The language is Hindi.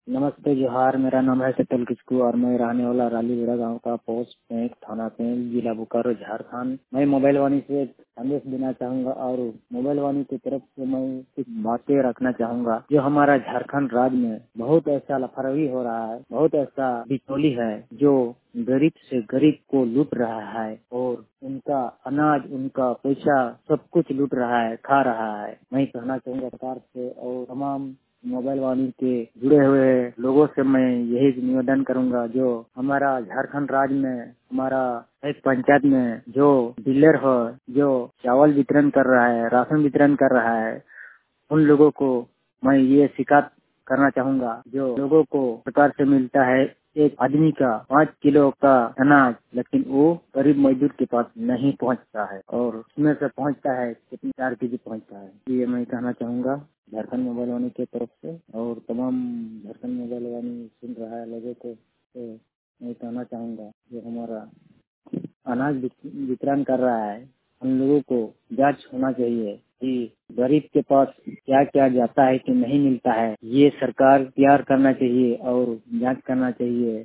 नमस्ते जोहार। मेरा नाम है सतल किस्कू और मैं रहने वाला रालीगढ़ गांव का पोस्ट पेंक थाना पेंक जिला बोकारो झारखंड। मैं मोबाइल वाणी से संदेश देना चाहूंगा और मोबाइल वाणी की तरफ से मैं कुछ बातें रखना चाहूंगा। जो हमारा झारखंड राज्य में बहुत ऐसा लापरवाही हो रहा है, बहुत ऐसा बिचौली है जो गरीब से गरीब को लूट रहा है और उनका अनाज, उनका पैसा सब कुछ लूट रहा है, खा रहा है। मैं कहना चाहूंगा सरकार से और तमाम मोबाइल वाणी के जुड़े हुए लोगों से मैं यही निवेदन करूंगा, जो हमारा झारखंड राज्य में हमारा एक पंचायत में जो डीलर हो, जो चावल वितरण कर रहा है, राशन वितरण कर रहा है, उन लोगों को मैं ये शिकायत करना चाहूंगा। जो लोगों को सरकार से मिलता है एक आदमी का 5 किलो का अनाज, लेकिन वो गरीब मजदूर के पास नहीं पहुंचता है और उसमें से पहुंचता है कितनी 4 केजी पहुंचता है। ये मैं कहना चाहूंगा झारखंड मोबाइल वाणी के तरफ से और तमाम झारखंड मोबाइल वाणी सुन रहा है लोगों को, तो मैं कहना चाहूंगा जो हमारा अनाज वितरण कर रहा है उन लोगों को जांच होना चाहिए कि गरीब के पास क्या क्या जाता है कि नहीं मिलता है। ये सरकार तैयार करना चाहिए और जांच करना चाहिए।